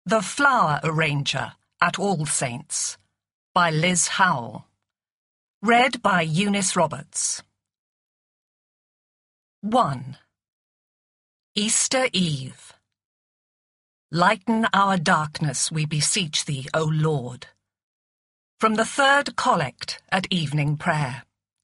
The Flower Arranger at All Saints by Liz Howell. Read by Eunice Roberts. 1. Easter Eve. Lighten our darkness, we beseech thee, O Lord. From the third collect at evening prayer.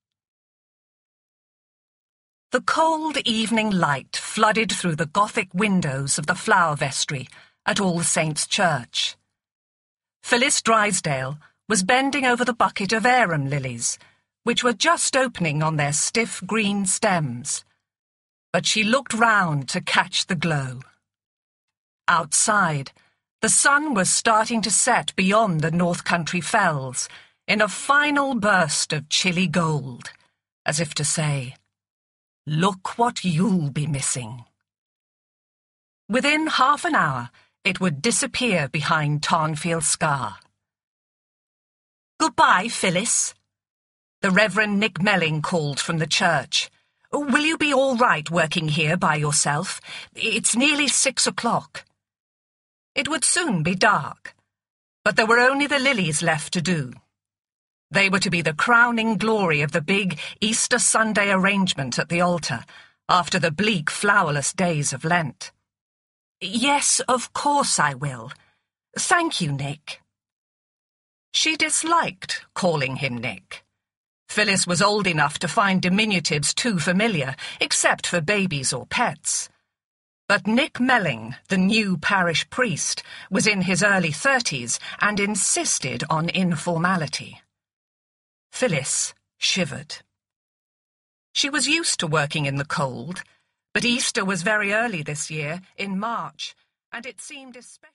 The cold evening light flooded through the Gothic windows of the flower vestry at All Saints' Church. Phyllis Drysdale was bending over the bucket of arum lilies, which were just opening on their stiff green stems. But she looked round to catch the glow. Outside, the sun was starting to set beyond the North Country fells in a final burst of chilly gold, as if to say, "Look what you'll be missing." Within half an hour, it would disappear behind Tarnfield Scar. "Goodbye, Phyllis," the Reverend Nick Melling called from the church. "Will you be all right working here by yourself? It's nearly 6 o'clock. It would soon be dark, but there were only the lilies left to do. They were to be the crowning glory of the big Easter Sunday arrangement at the altar, after the bleak, flowerless days of Lent. "Yes, of course I will. Thank you, Nick." She disliked calling him Nick. Phyllis was old enough to find diminutives too familiar, except for babies or pets. But Nick Melling, the new parish priest, was in his early 30s and insisted on informality. Phyllis shivered. She was used to working in the cold, but Easter was very early this year, in March, and it seemed especially